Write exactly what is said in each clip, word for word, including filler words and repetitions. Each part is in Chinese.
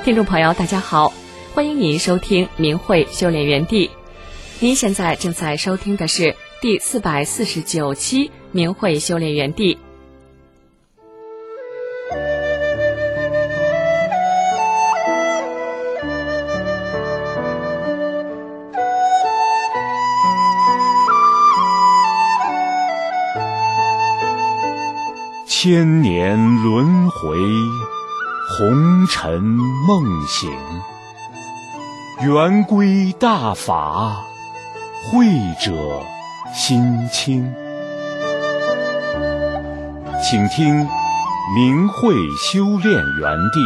听众朋友大家好，欢迎您收听明慧修炼园地。您现在正在收听的是第四百四十九期明慧修炼园地。 千年轮回，红尘梦醒，圆规大法，慧者心清。请听明慧修炼园地。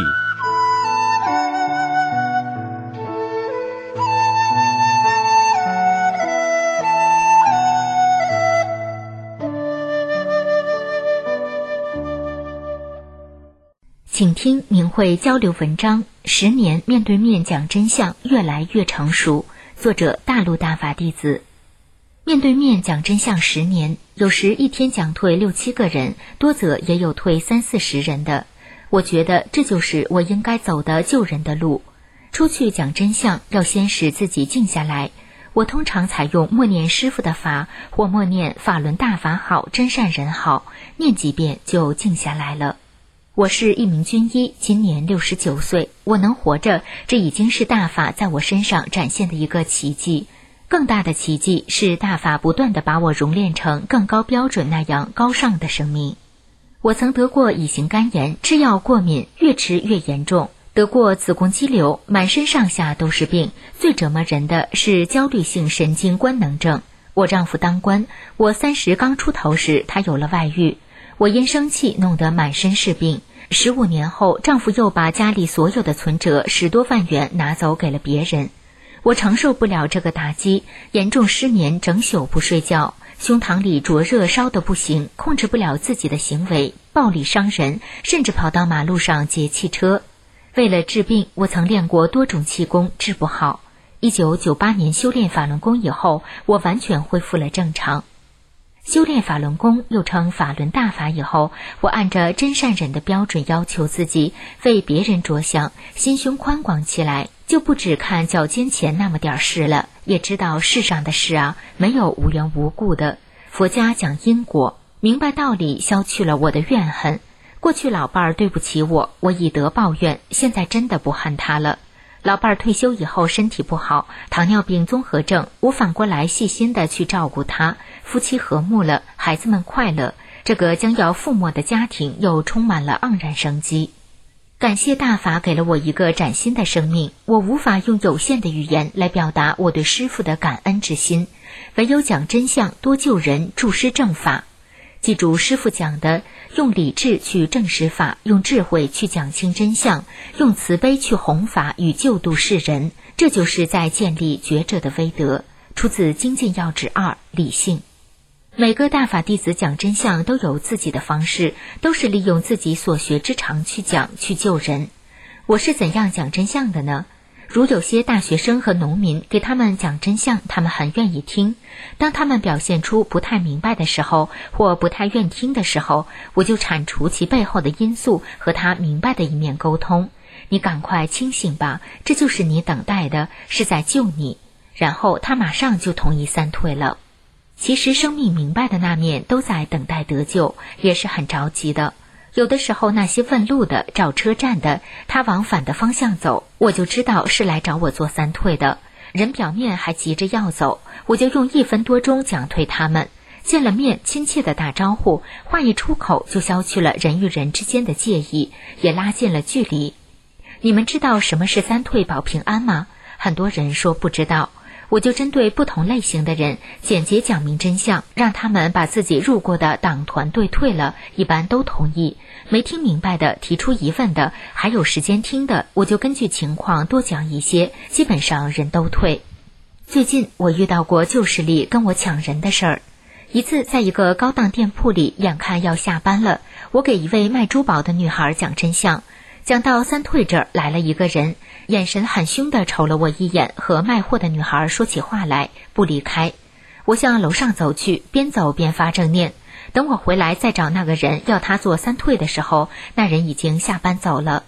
请听明慧交流文章，十年面对面讲真相，越来越成熟。作者大陆大法弟子。面对面讲真相十年，有时一天讲退六七个人，多则也有退三四十人的。我觉得这就是我应该走的救人的路。出去讲真相，要先使自己静下来。我通常采用默念师父的法，或默念法轮大法好，真善人好，念几遍就静下来了。我是一名军医，今年六十九岁，我能活着，这已经是大法在我身上展现的一个奇迹。更大的奇迹是大法不断地把我熔炼成更高标准那样高尚的生命。我曾得过乙型肝炎，吃药过敏，越吃越严重，得过子宫肌瘤，满身上下都是病，最折磨人的是焦虑性神经官能症。我丈夫当官，我三十刚出头时他有了外遇，我因生气弄得满身是病。十五年后，丈夫又把家里所有的存折十多万元拿走给了别人。我承受不了这个打击，严重失眠，整宿不睡觉，胸膛里灼热烧得不行，控制不了自己的行为，暴力伤人，甚至跑到马路上劫汽车。为了治病，我曾练过多种气功，治不好。一九九八年修炼法轮功以后，我完全恢复了正常。修炼法轮功又称法轮大法以后，我按着真善忍的标准要求自己，为别人着想，心胸宽广起来，就不只看脚尖前那么点事了，也知道世上的事啊，没有无缘无故的。佛家讲因果，明白道理，消去了我的怨恨。过去老伴儿对不起我，我以德报怨，现在真的不恨他了。老伴儿退休以后身体不好，糖尿病综合症，我反过来细心地去照顾他，夫妻和睦了，孩子们快乐，这个将要覆没的家庭又充满了盎然生机。感谢大法给了我一个崭新的生命，我无法用有限的语言来表达我对师父的感恩之心，唯有讲真相，多救人，助师正法。记住师父讲的，用理智去证实法，用智慧去讲清真相，用慈悲去弘法与救度世人，这就是在建立觉者的威德。出自《精进要旨二：理性》。每个大法弟子讲真相都有自己的方式，都是利用自己所学之长去讲，去救人。我是怎样讲真相的呢？如有些大学生和农民，给他们讲真相，他们很愿意听。当他们表现出不太明白的时候，或不太愿听的时候，我就铲除其背后的因素，和他明白的一面沟通。你赶快清醒吧，这就是你等待的，是在救你。然后他马上就同意三退了。其实生命明白的那面都在等待得救，也是很着急的。有的时候那些问路的、找车站的，他往反的方向走，我就知道是来找我做三退的。人表面还急着要走，我就用一分多钟讲退他们。见了面亲切的打招呼，话一出口就消去了人与人之间的介意，也拉近了距离。你们知道什么是三退保平安吗？很多人说不知道。我就针对不同类型的人简洁讲明真相，让他们把自己入过的党团队退了，一般都同意。没听明白的、提出疑问的，还有时间听的，我就根据情况多讲一些，基本上人都退。最近我遇到过旧势力跟我抢人的事儿。一次在一个高档店铺里，眼看要下班了，我给一位卖珠宝的女孩讲真相，讲到三退这儿来了一个人，眼神很凶地瞅了我一眼，和卖货的女孩说起话来，不离开。我向楼上走去，边走边发正念。等我回来再找那个人要他做三退的时候，那人已经下班走了。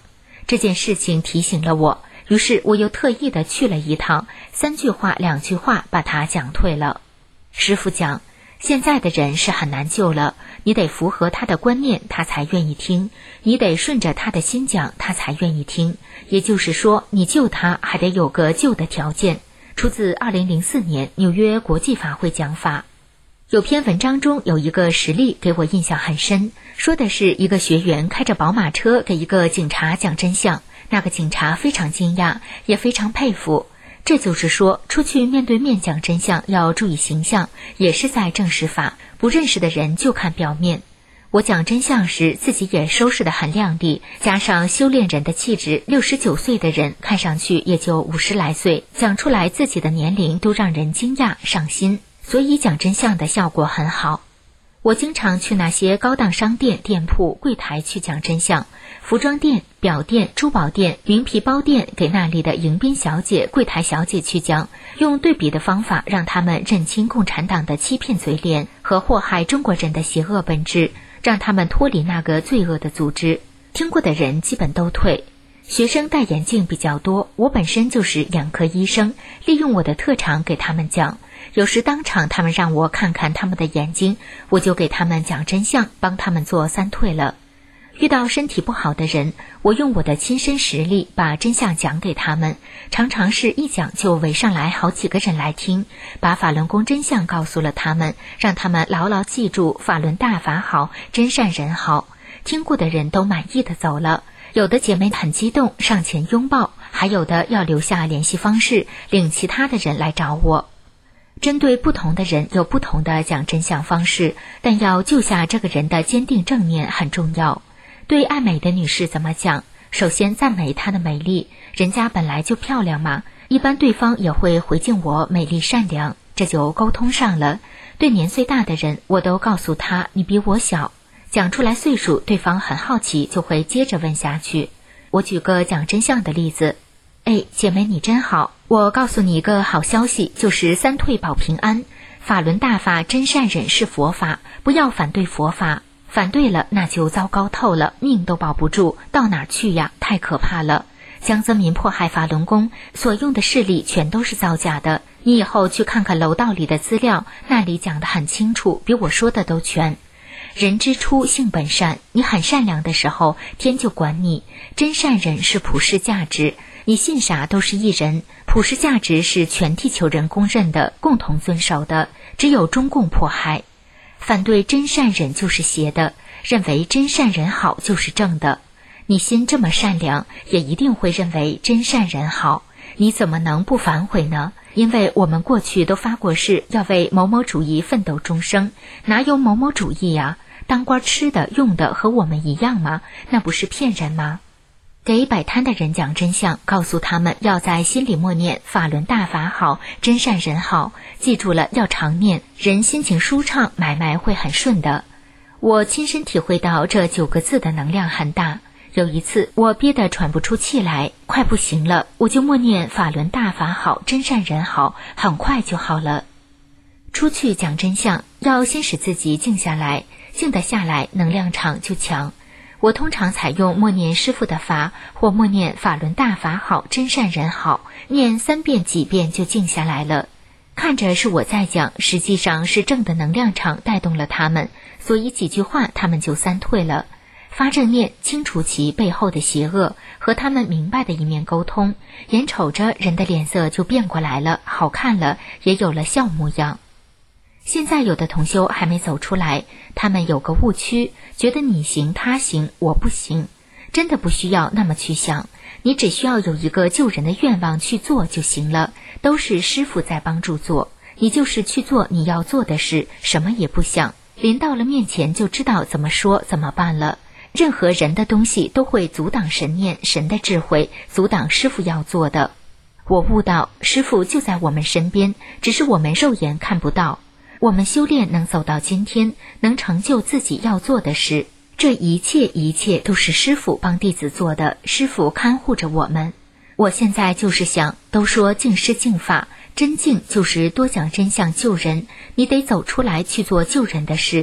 这件事情提醒了我，于是我又特意的去了一趟，三句话两句话把他讲退了。师父讲，现在的人是很难救了，你得符合他的观念，他才愿意听，你得顺着他的心讲，他才愿意听。也就是说，你救他还得有个救的条件。出自二零零四年纽约国际法会讲法。有篇文章中有一个实例给我印象很深，说的是一个学员开着宝马车给一个警察讲真相，那个警察非常惊讶，也非常佩服。这就是说，出去面对面讲真相要注意形象，也是在正视法，不认识的人就看表面。我讲真相时自己也收拾得很靓丽，加上修炼人的气质，六十九岁的人看上去也就五十来岁，讲出来自己的年龄都让人惊讶上心，所以讲真相的效果很好。我经常去那些高档商店、店铺、柜台去讲真相，服装店、表店、珠宝店、名皮包店给那里的迎宾小姐、柜台小姐去讲，用对比的方法让他们认清共产党的欺骗嘴脸和祸害中国人的邪恶本质，让他们脱离那个罪恶的组织。听过的人基本都退。学生戴眼镜比较多，我本身就是眼科医生，利用我的特长给他们讲。有时当场他们让我看看他们的眼睛，我就给他们讲真相，帮他们做三退了。遇到身体不好的人，我用我的亲身实力把真相讲给他们，常常是一讲就围上来好几个人来听，把法轮功真相告诉了他们，让他们牢牢记住法轮大法好，真善人好。听过的人都满意的走了，有的姐妹很激动，上前拥抱，还有的要留下联系方式，领其他的人来找我。针对不同的人有不同的讲真相方式，但要救下这个人的坚定正念很重要。对爱美的女士怎么讲？首先赞美她的美丽，人家本来就漂亮嘛，一般对方也会回敬我美丽善良，这就沟通上了。对年岁大的人，我都告诉他你比我小，讲出来岁数，对方很好奇，就会接着问下去。我举个讲真相的例子，哎，姐妹你真好，我告诉你一个好消息，就是三退保平安。法轮大法真善忍是佛法，不要反对佛法，反对了那就糟糕透了，命都保不住，到哪儿去呀？太可怕了。江泽民迫害法轮功所用的势力全都是造假的，你以后去看看楼道里的资料，那里讲得很清楚，比我说的都全。人之初性本善，你很善良的时候，天就管你。真善忍是普世价值，你信啥都是一人，普世价值是全地球人公认的，共同遵守的，只有中共迫害。反对真善忍就是邪的，认为真善人好就是正的。你心这么善良，也一定会认为真善人好，你怎么能不反悔呢？因为我们过去都发过誓要为某某主义奋斗终生，哪有某某主义呀？当官吃的用的和我们一样吗？那不是骗人吗？给摆摊的人讲真相，告诉他们要在心里默念法轮大法好，真善人好，记住了要常念，人心情舒畅，买卖会很顺的。我亲身体会到这九个字的能量很大。有一次我憋得喘不出气来，快不行了，我就默念法轮大法好，真善人好，很快就好了。出去讲真相，要先使自己静下来，静得下来，能量场就强。我通常采用默念师父的法，或默念法轮大法好，真善人好，念三遍几遍就静下来了。看着是我在讲，实际上是正的能量场带动了他们，所以几句话他们就三退了。发正念，清除其背后的邪恶，和他们明白的一面沟通，眼瞅着人的脸色就变过来了，好看了，也有了笑模样。现在有的同修还没走出来，他们有个误区，觉得你行他行我不行，真的不需要那么去想，你只需要有一个救人的愿望去做就行了，都是师父在帮助做，你就是去做你要做的事，什么也不想，临到了面前就知道怎么说怎么办了。任何人的东西都会阻挡神念，神的智慧，阻挡师父要做的。我悟到师父就在我们身边，只是我们肉眼看不到。我们修炼能走到今天，能成就自己要做的事，这一切一切都是师父帮弟子做的，师父看护着我们。我现在就是想，都说净师净法，真净就是多讲真相救人，你得走出来去做救人的事，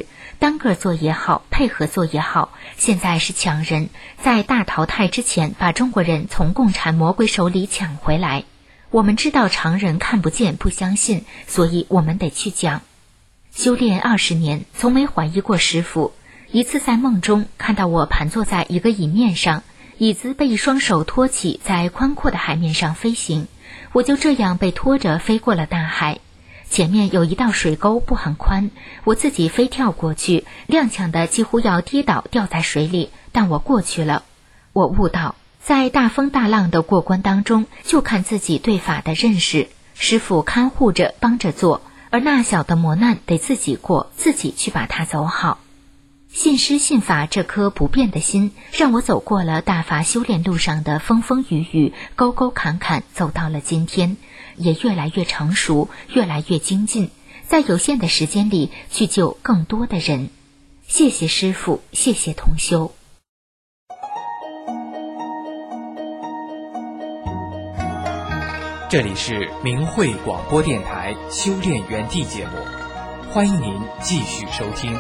单个做也好，配合做也好，现在是强人，在大淘汰之前把中国人从共产魔鬼手里抢回来。我们知道常人看不见不相信，所以我们得去讲。修炼二十年，从没怀疑过师父。一次在梦中看到我盘坐在一个椅面上，椅子被一双手托起，在宽阔的海面上飞行，我就这样被拖着飞过了大海。前面有一道水沟，不很宽，我自己飞跳过去，踉跄的几乎要跌倒掉在水里，但我过去了。我悟到，在大风大浪的过关当中，就看自己对法的认识，师父看护着帮着做，而那小的磨难得自己过，自己去把它走好。信师信法这颗不变的心，让我走过了大法修炼路上的风风雨雨，沟沟坎坎，走到了今天，也越来越成熟，越来越精进，在有限的时间里去救更多的人。谢谢师父，谢谢同修。 这里是明慧广播电台修炼园地节目，欢迎您继续收听。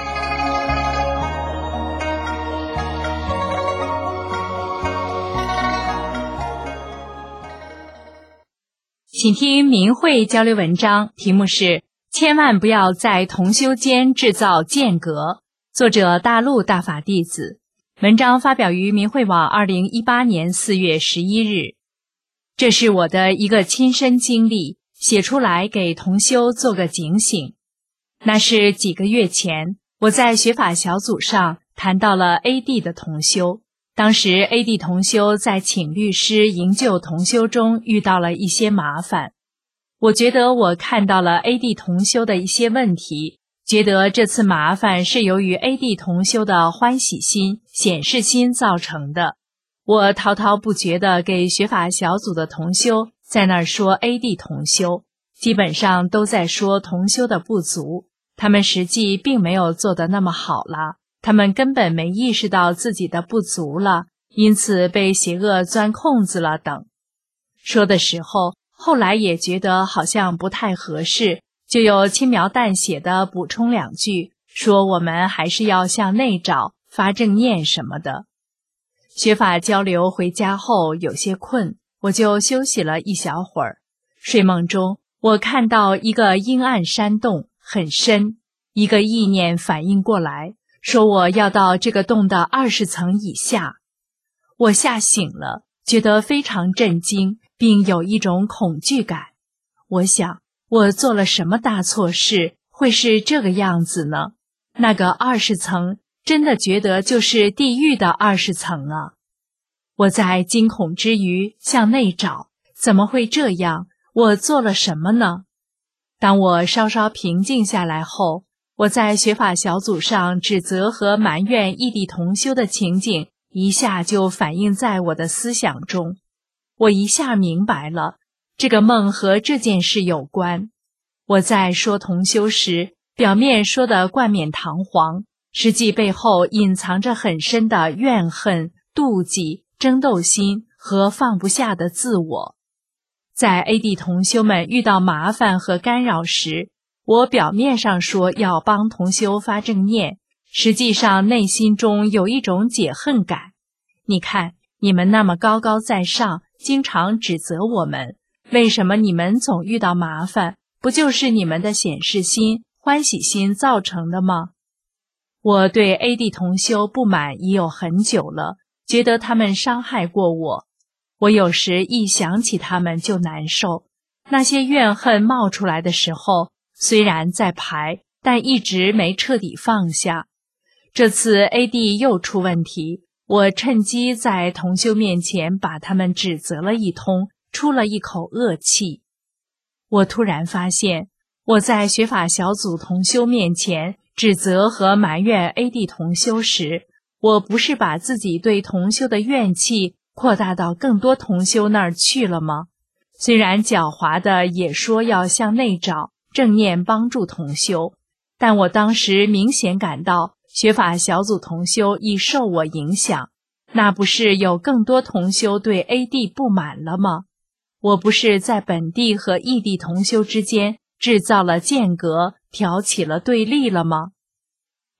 请听明慧交流文章，题目是千万不要在同修间制造间隔，作者大陆大法弟子。文章发表于明慧网二零一八年四月十一日。这是我的一个亲身经历，写出来给同修做个警醒。那是几个月前，我在学法小组上谈到了 A D 的同修。当时 A D 同修在请律师营救同修中遇到了一些麻烦，我觉得我看到了 A D 同修的一些问题，觉得这次麻烦是由于 A D 同修的欢喜心、显示心造成的。我滔滔不绝地给学法小组的同修在那儿说 A D 同修，基本上都在说同修的不足，他们实际并没有做得那么好了。他们根本没意识到自己的不足了，因此被邪恶钻空子了等。说的时候，后来也觉得好像不太合适，就又轻描淡写地补充两句，说我们还是要向内找，发正念什么的。学法交流回家后有些困，我就休息了一小会儿。睡梦中，我看到一个阴暗山洞，很深，一个意念反应过来，说我要到这个洞的二十层以下。我吓醒了，觉得非常震惊，并有一种恐惧感。我想，我做了什么大错事，会是这个样子呢？那个二十层，真的觉得就是地狱的二十层啊！我在惊恐之余向内找，怎么会这样？我做了什么呢？当我稍稍平静下来后，我在学法小组上指责和埋怨异地同修的情景一下就反映在我的思想中。我一下明白了，这个梦和这件事有关。我在说同修时，表面说的冠冕堂皇，实际背后隐藏着很深的怨恨、妒忌、争斗心和放不下的自我。在 A D 同修们遇到麻烦和干扰时，我表面上说要帮同修发正念，实际上内心中有一种解恨感。你看，你们那么高高在上，经常指责我们，为什么你们总遇到麻烦？不就是你们的显示心、欢喜心造成的吗？我对 A D 同修不满已有很久了，觉得他们伤害过我。我有时一想起他们就难受，那些怨恨冒出来的时候，虽然在排，但一直没彻底放下。这次 A D 又出问题，我趁机在同修面前把他们指责了一通，出了一口恶气。我突然发现，我在学法小组同修面前指责和埋怨 A D 同修时，我不是把自己对同修的怨气扩大到更多同修那儿去了吗？虽然狡猾的也说要向内找，正念帮助同修，但我当时明显感到学法小组同修已受我影响，那不是有更多同修对 A D 不满了吗？我不是在本地和异地同修之间制造了间隔，挑起了对立了吗？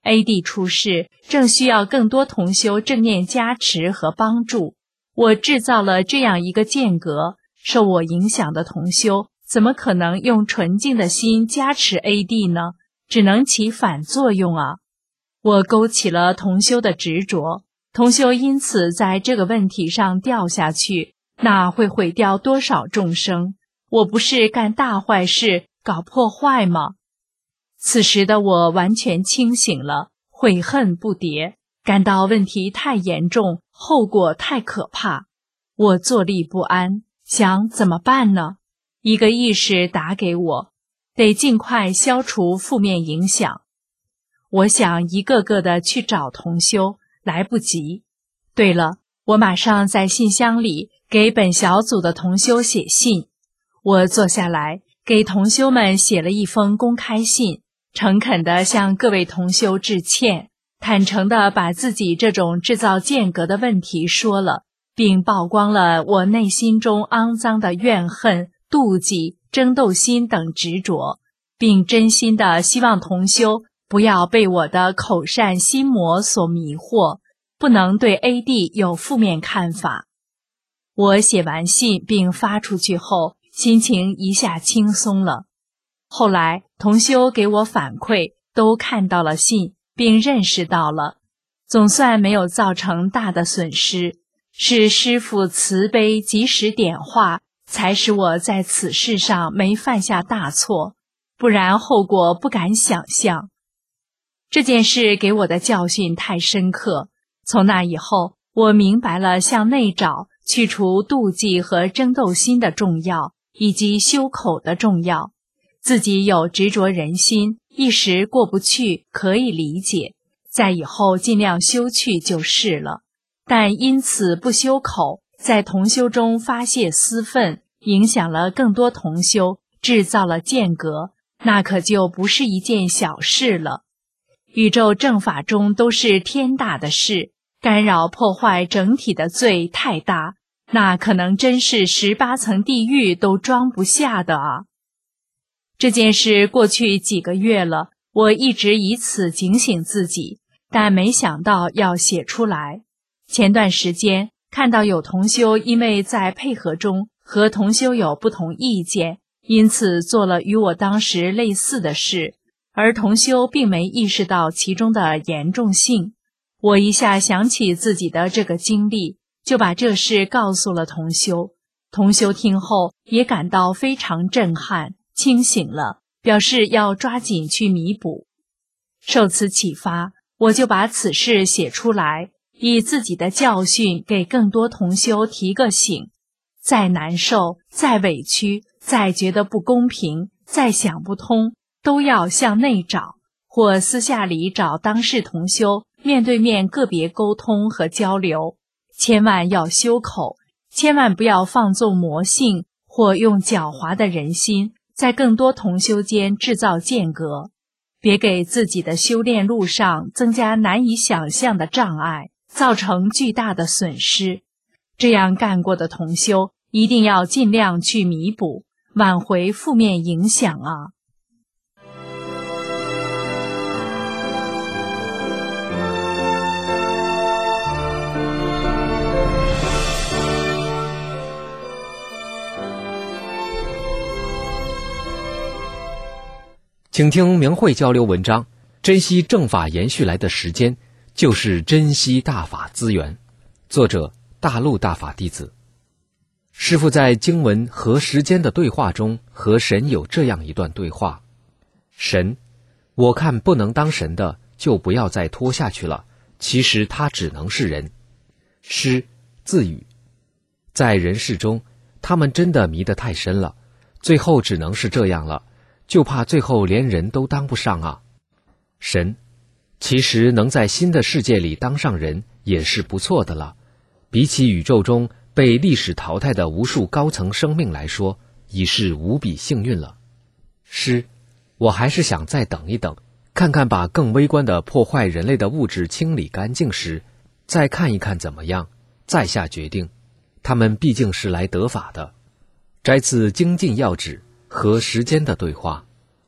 A D 出世，正需要更多同修正念加持和帮助。我制造了这样一个间隔，受我影响的同修怎么可能用纯净的心加持 A D 呢？只能起反作用啊！我勾起了同修的执着，同修因此在这个问题上掉下去，那会毁掉多少众生？我不是干大坏事，搞破坏吗？此时的我完全清醒了，悔恨不迭，感到问题太严重，后果太可怕。我坐立不安，想怎么办呢？一个意识打给我，得尽快消除负面影响。我想一个个的去找同修，来不及。对了，我马上在信箱里给本小组的同修写信。我坐下来，给同修们写了一封公开信，诚恳地向各位同修致歉，坦诚地把自己这种制造间隔的问题说了，并曝光了我内心中肮脏的怨恨、妒忌、争斗心等执着，并真心地希望同修不要被我的口善心魔所迷惑，不能对 A D 有负面看法。我写完信并发出去后，心情一下轻松了。后来同修给我反馈，都看到了信，并认识到了，总算没有造成大的损失，是师父慈悲及时点化，才使我在此事上没犯下大错，不然后果不敢想象。这件事给我的教训太深刻，从那以后，我明白了向内找，去除妒忌和争斗心的重要，以及修口的重要。自己有执着人心，一时过不去，可以理解，在以后尽量修去就是了。但因此不修口，在同修中发泄私愤，影响了更多同修，制造了间隔，那可就不是一件小事了。宇宙正法中都是天大的事，干扰破坏整体的罪太大，那可能真是十八层地狱都装不下的啊！这件事过去几个月了，我一直以此警醒自己，但没想到要写出来。前段时间看到有同修因为在配合中和同修有不同意见，因此做了与我当时类似的事，而同修并没意识到其中的严重性。我一下想起自己的这个经历，就把这事告诉了同修。同修听后也感到非常震撼，清醒了，表示要抓紧去弥补。受此启发，我就把此事写出来，以自己的教训给更多同修提个醒。再难受，再委屈，再觉得不公平，再想不通，都要向内找，或私下里找当事同修，面对面个别沟通和交流。千万要修口，千万不要放纵魔性，或用狡猾的人心在更多同修间制造间隔，别给自己的修炼路上增加难以想象的障碍，造成巨大的损失。这样干过的同修一定要尽量去弥补，挽回负面影响啊！ 请听明慧交流文章，珍惜正法延续来的时间，就是珍惜大法资源。作者大陆大法弟子。师父在经文和时间的对话中和神有这样一段对话：神，我看不能当神的就不要再拖下去了，其实他只能是人。师，自语，在人世中他们真的迷得太深了，最后只能是这样了，就怕最后连人都当不上啊。神，其实能在新的世界里当上人也是不错的了，比起宇宙中被历史淘汰的无数高层生命来说，已是无比幸运了。师，我还是想再等一等，看看把更微观的破坏人类的物质清理干净时，再看一看怎么样，再下决定。他们毕竟是来得法的。摘自精进要旨和时间的对话。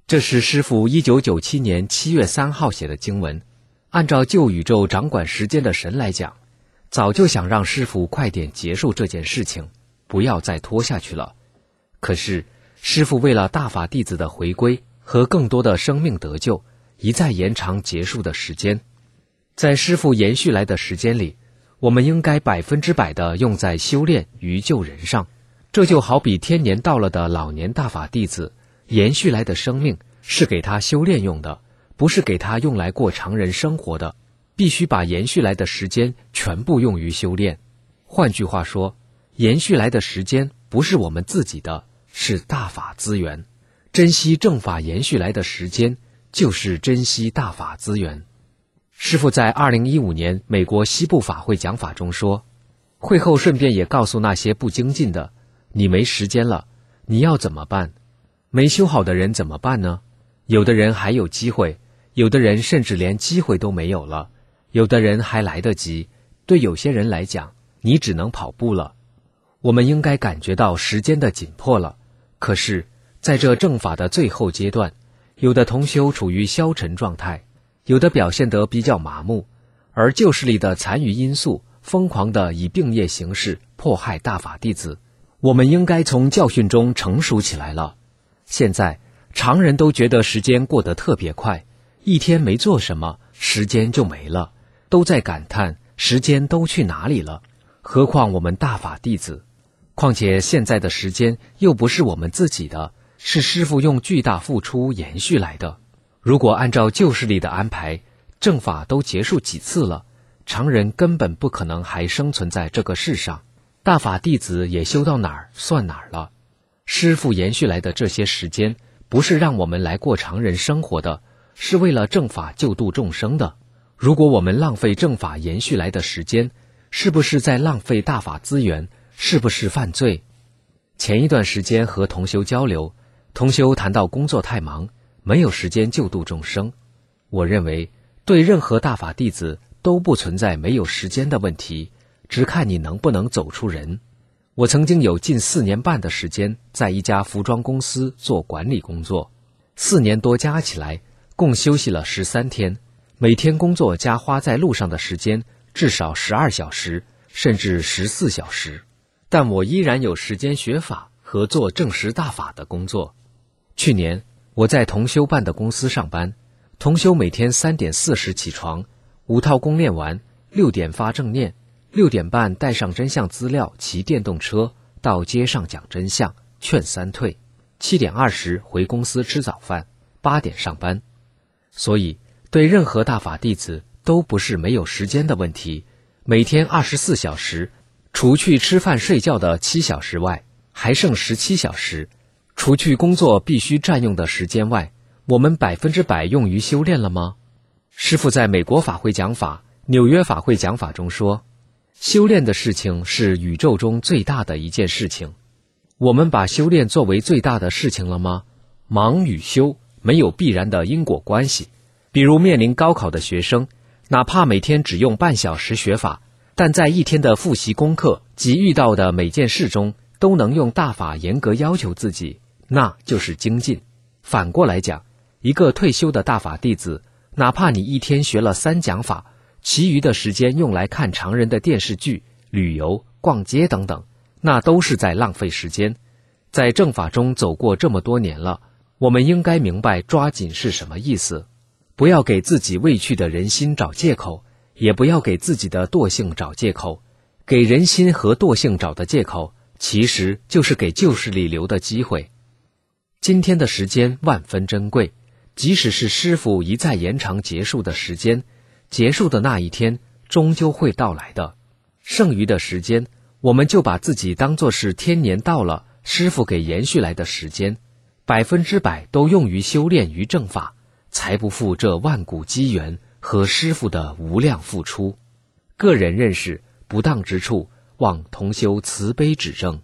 这是师父一九九七年七月三号写的经文。按照救宇宙掌管时间的神来讲，早就想让师父快点结束这件事情，不要再拖下去了。可是师父为了大法弟子的回归和更多的生命得救，一再延长结束的时间。在师父延续来的时间里，我们应该百分之百的用在修炼与救人上。这就好比天年到了的老年大法弟子，延续来的生命是给他修炼用的，不是给他用来过常人生活的，必须把延续来的时间全部用于修炼。换句话说，延续来的时间不是我们自己的，是大法资源。珍惜正法延续来的时间，就是珍惜大法资源。师父在二零一五年美国西部法会讲法中说，会后顺便也告诉那些不精进的，你没时间了，你要怎么办？没修好的人怎么办呢？有的人还有机会，有的人甚至连机会都没有了，有的人还来得及，对有些人来讲，你只能跑步了。我们应该感觉到时间的紧迫了，可是在这正法的最后阶段，有的同修处于消沉状态，有的表现得比较麻木，而旧势力的残余因素疯狂地以病业形式迫害大法弟子。我们应该从教训中成熟起来了。现在常人都觉得时间过得特别快，一天没做什么，时间就没了，都在感叹时间都去哪里了。何况我们大法弟子，况且现在的时间又不是我们自己的，是师父用巨大付出延续来的。如果按照旧势力的安排，正法都结束几次了，常人根本不可能还生存在这个世上，大法弟子也修到哪儿算哪儿了。师父延续来的这些时间，不是让我们来过常人生活的，是为了正法救度众生的。如果我们浪费正法延续来的时间，是不是在浪费大法资源？是不是犯罪？前一段时间和同修交流，同修谈到工作太忙，没有时间救度众生。我认为对任何大法弟子都不存在没有时间的问题，只看你能不能走出人。我曾经有近四年半的时间在一家服装公司做管理工作，四年多加起来共休息了十三天，每天工作加花在路上的时间至少十二小时，甚至十四小时。但我依然有时间学法和做正实大法的工作。去年我在同修办的公司上班，同修每天三点四十起床，五套功练完，六点发正念，六点半带上真相资料，骑电动车到街上讲真相，劝三退，七点二十回公司吃早饭，八点上班。所以对任何大法弟子都不是没有时间的问题。每天二十四小时，除去吃饭睡觉的七小时外，还剩十七小时。除去工作必须占用的时间外，我们百分之百用于修炼了吗？师父在美国法会讲法、纽约法会讲法中说，修炼的事情是宇宙中最大的一件事情。我们把修炼作为最大的事情了吗？忙与修没有必然的因果关系。比如面临高考的学生，哪怕每天只用半小时学法，但在一天的复习功课及遇到的每件事中，都能用大法严格要求自己，那就是精进。反过来讲，一个退休的大法弟子，哪怕你一天学了三讲法，其余的时间用来看常人的电视剧、旅游、逛街等等，那都是在浪费时间。在正法中走过这么多年了，我们应该明白抓紧是什么意思。不要给自己畏惧的人心找借口，也不要给自己的惰性找借口。给人心和惰性找的借口，其实就是给旧势力留的机会。今天的时间万分珍贵，即使是师父一再延长结束的时间，结束的那一天终究会到来的。剩余的时间，我们就把自己当作是天年到了师父给延续来的时间，百分之百都用于修炼于正法，才不负这万古机缘和师父的无量付出。个人认识不当之处，望同修慈悲指正。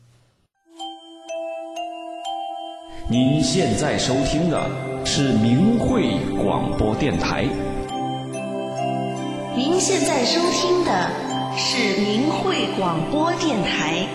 您现在收听的是明慧广播电台。 您现在收听的是明慧广播电台。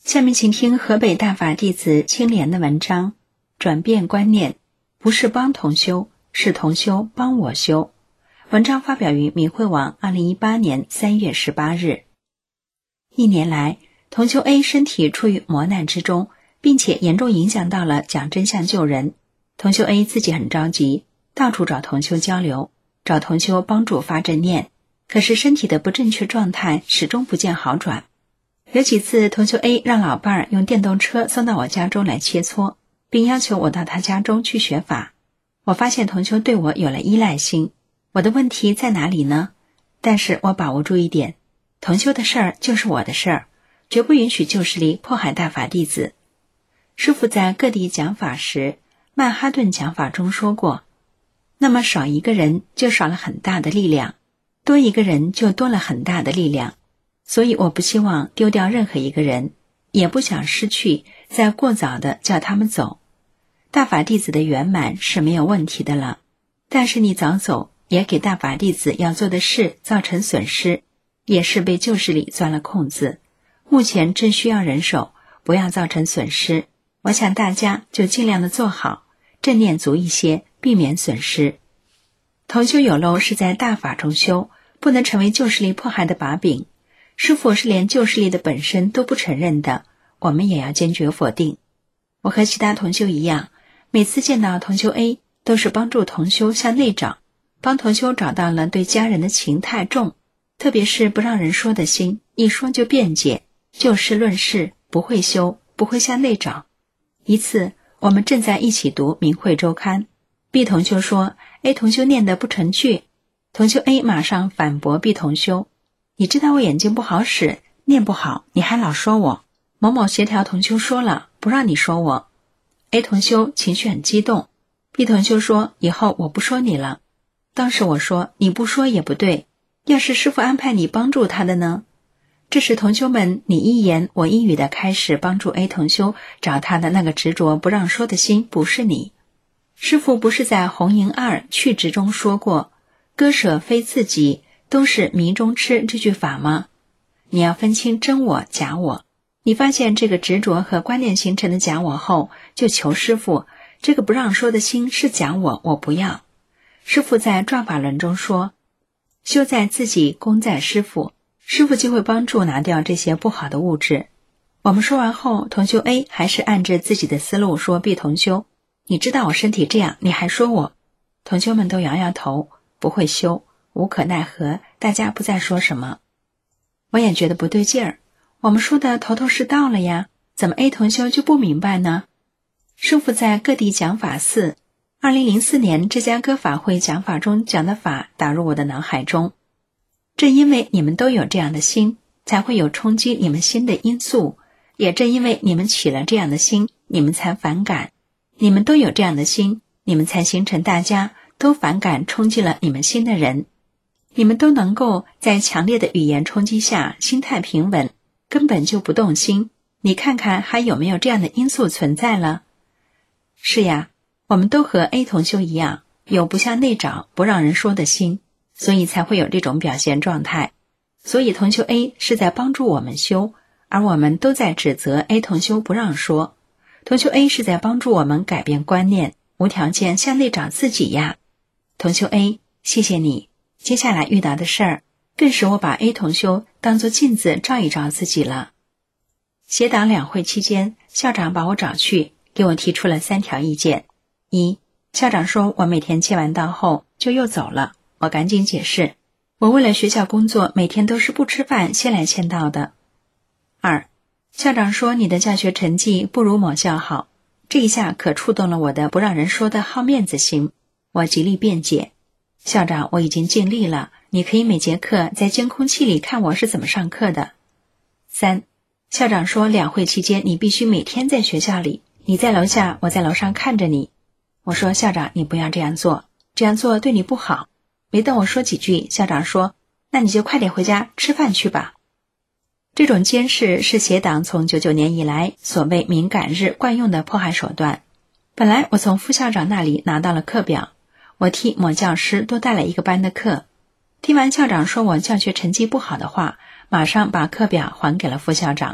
下面请听河北大法弟子青莲的文章，转变观念，不是帮同修，是同修帮我修。文章发表于明慧网二零一八年三月十八日。一年来，同修 A 身体处于磨难之中，并且严重影响到了讲真相救人。同修 A 自己很着急，到处找同修交流，找同修帮助发正念，可是身体的不正确状态始终不见好转。有几次同修 A 让老伴儿用电动车送到我家中来切磋，并要求我到他家中去学法。我发现同修对我有了依赖心，我的问题在哪里呢？但是我把握住一点，同修的事儿就是我的事儿，绝不允许旧势力迫害大法弟子。师父在各地讲法时，曼哈顿讲法中说过，那么少一个人就少了很大的力量，多一个人就多了很大的力量。所以我不希望丢掉任何一个人，也不想失去，再过早的叫他们走。大法弟子的圆满是没有问题的了，但是你早走，也给大法弟子要做的事造成损失，也是被旧势力钻了空子。目前正需要人手，不要造成损失。我想大家就尽量的做好，正念足一些，避免损失。同修有漏是在大法中修，不能成为旧势力迫害的把柄。师父是连旧势力的本身都不承认的，我们也要坚决否定。我和其他同修一样，每次见到同修 A 都是帮助同修向内找，帮同修找到了对家人的情太重，特别是不让人说的心，一说就辩解，就事论事，不会修，不会向内找。一次我们正在一起读《明慧周刊》， B 同修说 A 同修念得不成句，同修 A 马上反驳 B 同修，你知道我眼睛不好使，念不好，你还老说我。某某协调同修说了，不让你说我。 A 同修情绪很激动， B 同修说以后我不说你了。当时我说你不说也不对，要是师父安排你帮助他的呢？这时同修们你一言我一语的开始帮助 A 同修找他的那个执着不让说的心，不是你。师父不是在红银二去执中说过，割舍非自己，都是迷中吃这句法吗？你要分清真我假我，你发现这个执着和观念形成的假我后，就求师父，这个不让说的心是假我，我不要。师父在转法轮中说，修在自己，功在师父，师父就会帮助拿掉这些不好的物质。我们说完后，同修 A 还是按着自己的思路说 B 同修，你知道我身体这样，你还说我。同修们都摇摇头，不会修，无可奈何，大家不再说什么。我也觉得不对劲儿，我们说的头头是道了呀，怎么 A 同修就不明白呢？师父在各地讲法寺，二零零四年芝加哥法会讲法中讲的法打入我的脑海中。正因为你们都有这样的心，才会有冲击你们心的因素，也正因为你们起了这样的心，你们才反感。你们都有这样的心，你们才形成大家都反感冲击了你们心的人。你们都能够在强烈的语言冲击下心态平稳，根本就不动心，你看看还有没有这样的因素存在了？是呀，我们都和 A 同修一样，有不向内找不让人说的心，所以才会有这种表现状态。所以同修 A 是在帮助我们修，而我们都在指责 A 同修不让说。同修 A 是在帮助我们改变观念，无条件向内找自己呀。同修 A， 谢谢你，接下来遇到的事儿更使我把 A 同修当作镜子照一照自己了。协党两会期间，校长把我找去，给我提出了三条意见。一，校长说我每天签完到后就又走了，我赶紧解释，我为了学校工作，每天都是不吃饭先来签到的。二，校长说你的教学成绩不如某校好，这一下可触动了我的不让人说的好面子心，我极力辩解，校长我已经尽力了，你可以每节课在监控器里看我是怎么上课的。三，校长说两会期间你必须每天在学校里，你在楼下，我在楼上看着你。我说校长你不要这样做，这样做对你不好。没等我说几句，校长说那你就快点回家吃饭去吧。这种监视是协党从九九年以来所谓敏感日惯用的迫害手段。本来我从副校长那里拿到了课表，我替某教师多带了一个班的课，听完校长说我教学成绩不好的话，马上把课表还给了副校长。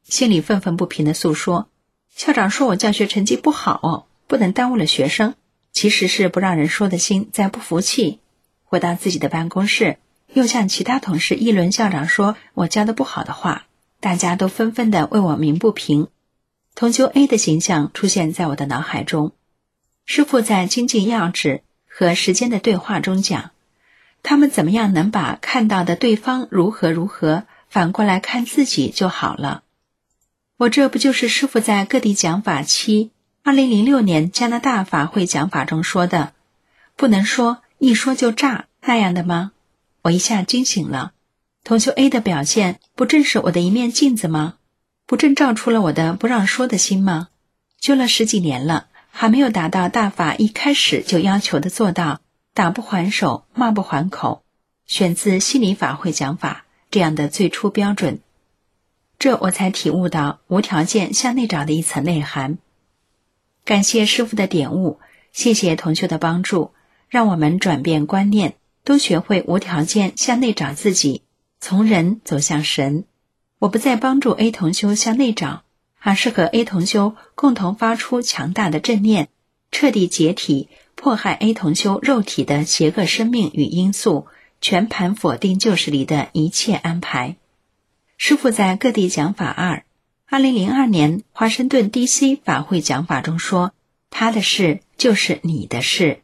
心里愤愤不平地诉说，校长说我教学成绩不好哦，不能耽误了学生，其实是不让人说的心在不服气。回到自己的办公室，又向其他同事议论校长说我教的不好的话，大家都纷纷地为我鸣不平。同修 A 的形象出现在我的脑海中。师父在精进要旨和时间的对话中讲，他们怎么样能把看到的对方如何如何反过来看自己就好了。我这不就是师父在各地讲法期二零零六年加拿大法会讲法中说的，不能说一说就炸那样的吗？我一下惊醒了。同修 A 的表现不正是我的一面镜子吗？不正照出了我的不让说的心吗？修了十几年了，还没有达到大法一开始就要求的做到打不还手，骂不还口，选自心理法会讲法这样的最初标准。这我才体悟到无条件向内找的一层内涵。感谢师父的点悟，谢谢同修的帮助，让我们转变观念，都学会无条件向内找自己，从人走向神。我不再帮助 A 同修向内找，而是和 A 同修共同发出强大的正念，彻底解体迫害 A 同修肉体的邪恶生命与因素，全盘否定旧时里的一切安排。师父在各地讲法二二零零二年华盛顿 D C 法会讲法中说，他的事就是你的事。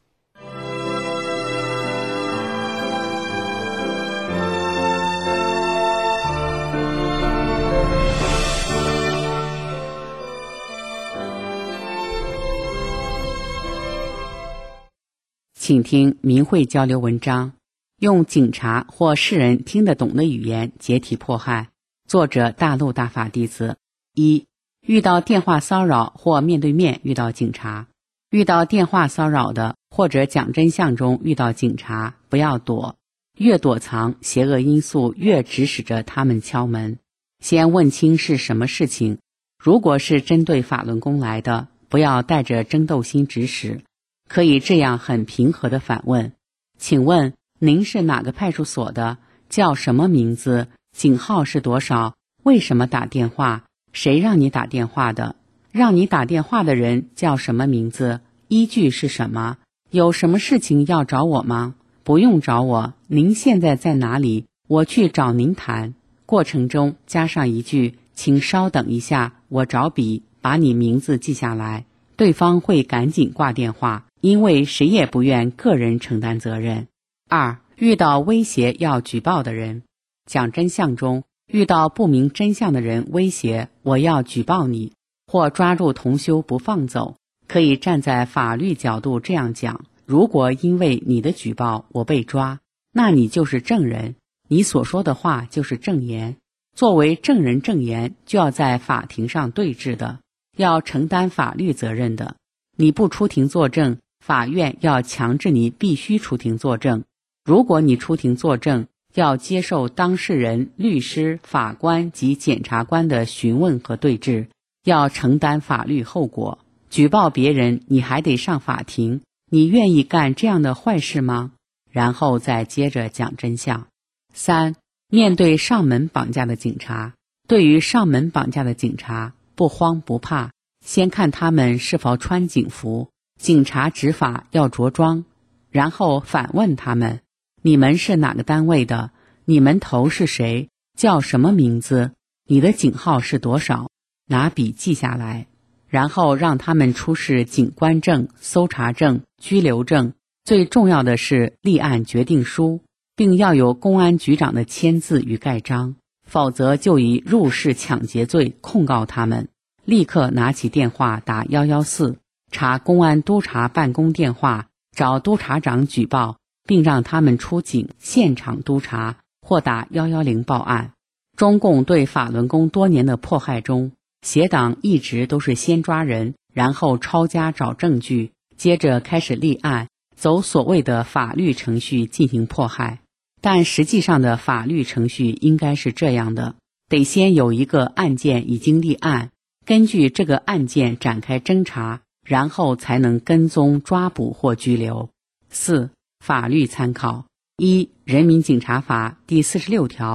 请听明慧交流文章，用警察或世人听得懂的语言解体迫害。作者大陆大法弟子。一、遇到电话骚扰或面对面遇到警察。遇到电话骚扰的或者讲真相中遇到警察，不要躲，越躲藏，邪恶因素越指使着他们敲门。先问清是什么事情，如果是针对法轮功来的，不要带着争斗心指使，可以这样很平和地反问，请问您是哪个派出所的？叫什么名字？警号是多少？为什么打电话？谁让你打电话的？让你打电话的人叫什么名字？依据是什么？有什么事情要找我吗？不用找我，您现在在哪里？我去找您谈。过程中加上一句，请稍等一下，我找笔，把你名字记下来。对方会赶紧挂电话，因为谁也不愿个人承担责任。二、遇到威胁要举报的人。讲真相中，遇到不明真相的人威胁我要举报你，或抓住同修不放走，可以站在法律角度这样讲，如果因为你的举报我被抓，那你就是证人，你所说的话就是证言。作为证人证言就要在法庭上对质的，要承担法律责任的。你不出庭作证，法院要强制你必须出庭作证。如果你出庭作证，要接受当事人、律师、法官及检察官的询问和对质，要承担法律后果。举报别人，你还得上法庭，你愿意干这样的坏事吗？然后再接着讲真相。三、面对上门绑架的警察。对于上门绑架的警察，不慌不怕，先看他们是否穿警服，警察执法要着装，然后反问他们，你们是哪个单位的？你们头是谁？叫什么名字？你的警号是多少？拿笔记下来，然后让他们出示警官证、搜查证、拘留证，最重要的是立案决定书，并要有公安局长的签字与盖章，否则就以入室抢劫罪控告他们。立刻拿起电话打一一四，查公安督察办公电话，找督察长举报，并让他们出警现场督查，或打一一零报案。中共对法轮功多年的迫害中，邪党一直都是先抓人，然后抄家找证据，接着开始立案，走所谓的法律程序进行迫害。但实际上的法律程序应该是这样的，得先有一个案件已经立案，根据这个案件展开侦查，然后才能跟踪抓捕或拘留。四、法律参考。一、人民警察法第四十六条，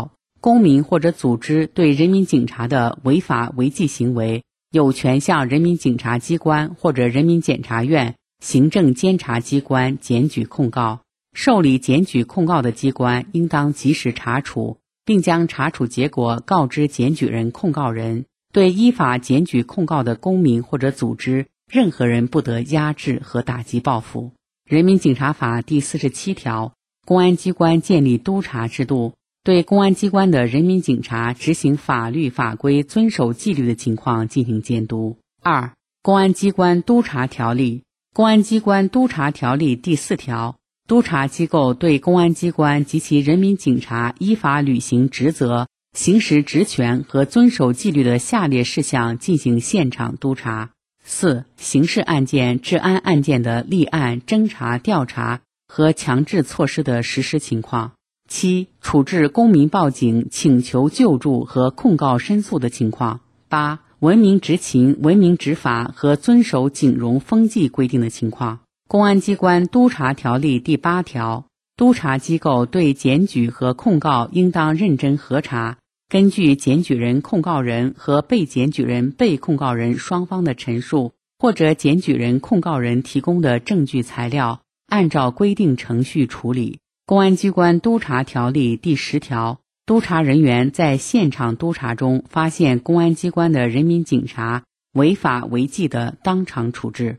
公民或者组织对人民警察的违法违纪行为，有权向人民警察机关或者人民检察院、行政监察机关检举控告。受理检举控告的机关应当及时查处，并将查处结果告知检举人、控告人。对依法检举控告的公民或者组织，任何人不得压制和打击报复。人民警察法第四十七条，公安机关建立督察制度，对公安机关的人民警察执行法律法规、遵守纪律的情况进行监督。二、公安机关督察条例。公安机关督察条例第四条，督察机构对公安机关及其人民警察依法履行职责、行使职权和遵守纪律的下列事项进行现场督察。四、刑事案件、治安案件的立案、侦查、调查和强制措施的实施情况。七、处置公民报警、请求救助和控告申诉的情况。八、文明执勤、文明执法和遵守警容风纪规定的情况。公安机关督察条例第八条，督察机构对检举和控告应当认真核查，根据检举人、控告人和被检举人、被控告人双方的陈述，或者检举人、控告人提供的证据材料，按照规定程序处理。公安机关督察条例第十条，督察人员在现场督察中发现公安机关的人民警察违法违纪的，当场处置。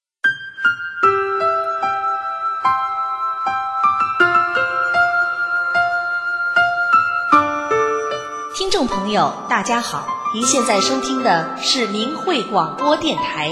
听众朋友，大家好，您现在收听的是明慧广播电台。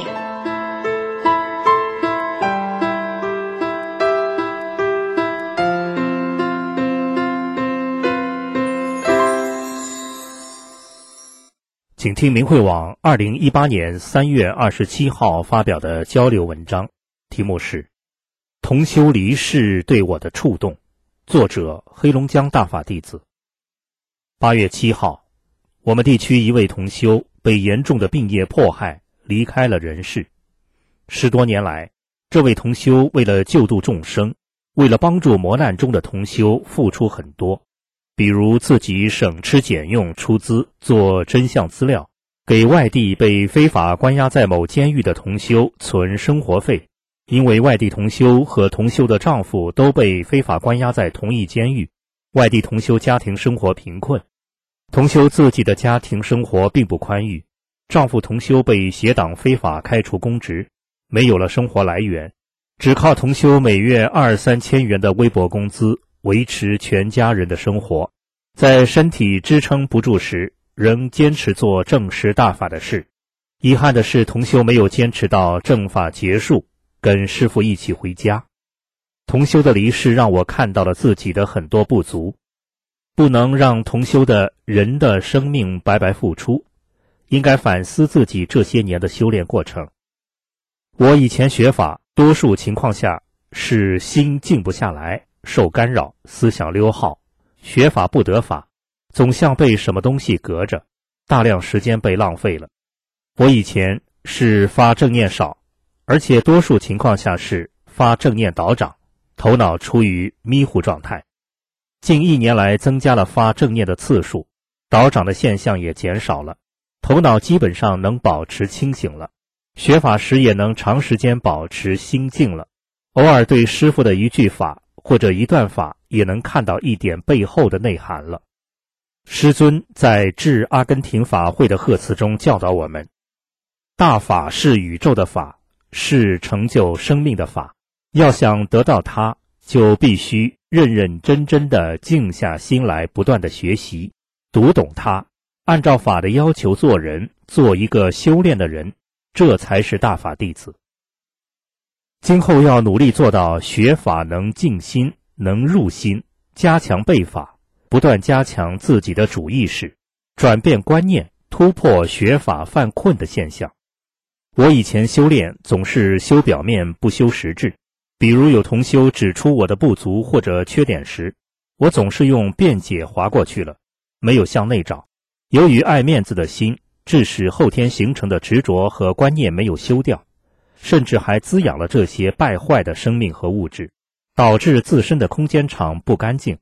请听明慧网二零一八年三月二十七号发表的交流文章，题目是《同修离世对我的触动》，作者黑龙江大法弟子。八月七号，我们地区一位同修被严重的病业迫害，离开了人世。十多年来，这位同修为了救度众生，为了帮助磨难中的同修付出很多，比如自己省吃俭用出资做真相资料，给外地被非法关押在某监狱的同修存生活费，因为外地同修和同修的丈夫都被非法关押在同一监狱，外地同修家庭生活贫困，同修自己的家庭生活并不宽裕，丈夫同修被邪党非法开除公职，没有了生活来源，只靠同修每月二三千元的微薄工资维持全家人的生活，在身体支撑不住时，仍坚持做正实大法的事。遗憾的是，同修没有坚持到正法结束，跟师父一起回家。同修的离世让我看到了自己的很多不足，不能让同修的人的生命白白付出，应该反思自己这些年的修炼过程。我以前学法，多数情况下是心静不下来，受干扰，思想溜号，学法不得法，总像被什么东西隔着，大量时间被浪费了。我以前是发正念少，而且多数情况下是发正念倒掌，头脑处于迷糊状态。近一年来增加了发正念的次数，倒掌的现象也减少了，头脑基本上能保持清醒了，学法时也能长时间保持心静了，偶尔对师父的一句法或者一段法也能看到一点背后的内涵了。师尊在致阿根廷法会的贺词中教导我们，大法是宇宙的法，是成就生命的法，要想得到它，就必须认认真真地静下心来，不断地学习，读懂它，按照法的要求做人，做一个修炼的人，这才是大法弟子。今后要努力做到学法能静心，能入心，加强背法，不断加强自己的主意识，转变观念，突破学法犯困的现象。我以前修炼总是修表面不修实质，比如有同修指出我的不足或者缺点时，我总是用辩解划过去了，没有向内找。由于爱面子的心，致使后天形成的执着和观念没有修掉，甚至还滋养了这些败坏的生命和物质，导致自身的空间场不干净，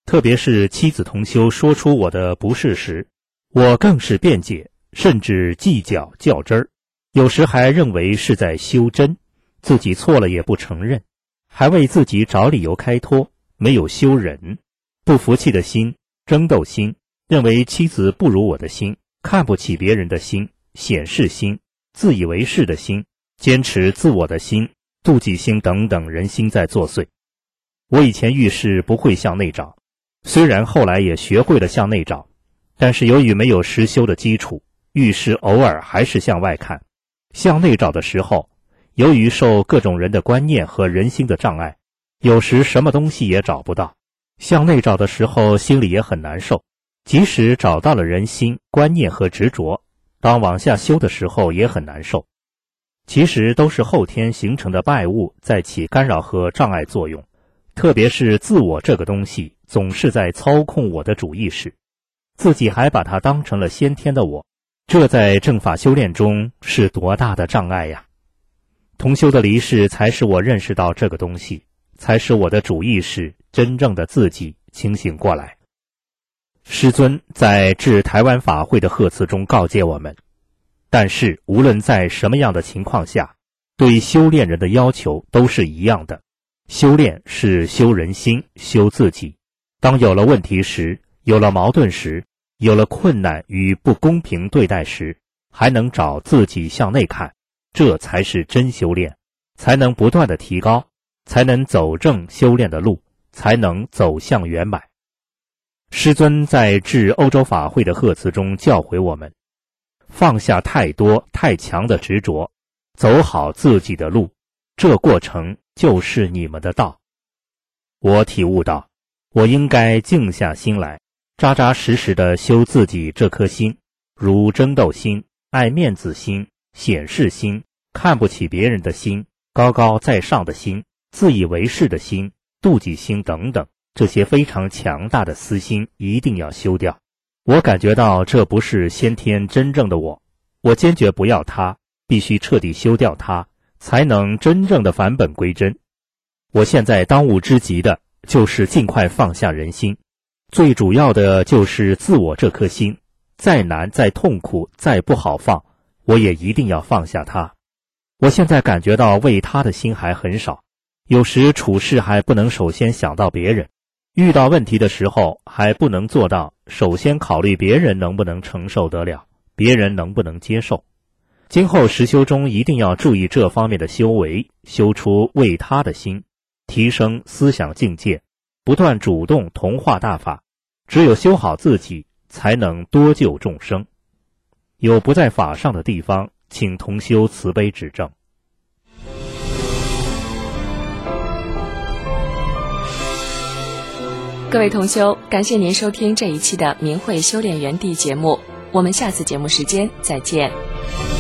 特别是妻子同修说出我的不是时，我更是辩解，甚至计较较真儿，有时还认为是在修真，自己错了也不承认，还为自己找理由开脱，没有修忍，不服气的心，争斗心，认为妻子不如我的心，看不起别人的心，显示心，自以为是的心，坚持自我的心，妒忌心等等人心在作祟。我以前遇事不会向内找，虽然后来也学会了向内找，但是由于没有实修的基础，遇事偶尔还是向外看。向内找的时候，由于受各种人的观念和人心的障碍，有时什么东西也找不到。向内找的时候心里也很难受，即使找到了人心、观念和执着，当往下修的时候也很难受。其实都是后天形成的败物在起干扰和障碍作用，特别是自我这个东西总是在操控我的主意识，自己还把它当成了先天的我，这在正法修炼中是多大的障碍呀！同修的离世才使我认识到这个东西，才使我的主意识真正的自己清醒过来。师尊在致台湾法会的贺词中告诫我们，但是无论在什么样的情况下，对修炼人的要求都是一样的。修炼是修人心，修自己。当有了问题时，有了矛盾时，有了困难与不公平对待时，还能找自己向内看，这才是真修炼，才能不断的提高，才能走正修炼的路，才能走向圆满。师尊在致欧洲法会的贺词中教诲我们，放下太多太强的执着，走好自己的路，这过程就是你们的道。我体悟到，我应该静下心来，扎扎实实地修自己这颗心，如争斗心、爱面子心、显示心、看不起别人的心、高高在上的心、自以为是的心、妒忌心等等，这些非常强大的私心一定要修掉。我感觉到这不是先天真正的我，我坚决不要它，必须彻底修掉它，才能真正的返本归真。我现在当务之急的就是尽快放下人心，最主要的就是自我这颗心，再难再痛苦再不好放，我也一定要放下它。我现在感觉到为他的心还很少，有时处事还不能首先想到别人，遇到问题的时候还不能做到首先考虑别人能不能承受得了，别人能不能接受。今后实修中一定要注意这方面的修为，修出为他的心，提升思想境界，不断主动同化大法，只有修好自己，才能多救众生。有不在法上的地方，请同修慈悲指正。 各位同修，感谢您收听这一期的明慧修炼园地节目，我们下次节目时间再见。